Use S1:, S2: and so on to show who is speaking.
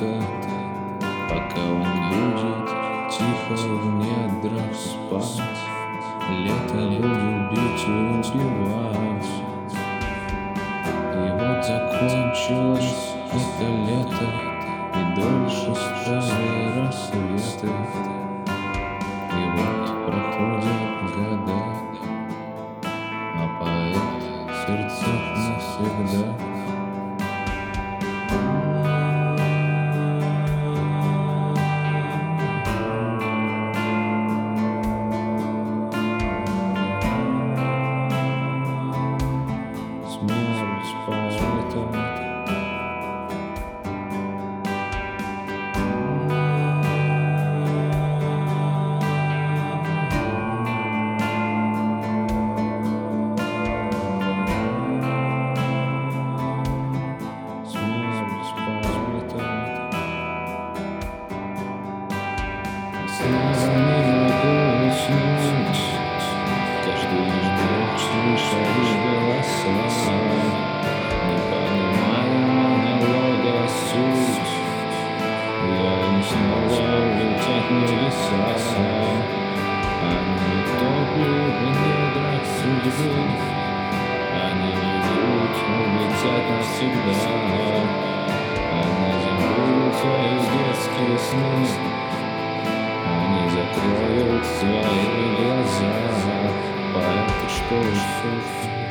S1: лето, пока он будет тихо в недрах спать. Лето будет бить и убивать. И вот закончилось это лето, и дольше стали рассветы. И вот проходят года, а поэт в сердцах навсегда. Смерть поэта. Снова не могу уснуть, каждую ночь слышу голоса, не понимаю монолога суть. Я снова улетят небеса, они топят в недрах судьбы, они идут, улетят навсегда, они забудут свои детские сны. Они закроют свои глаза, поэты, что еще?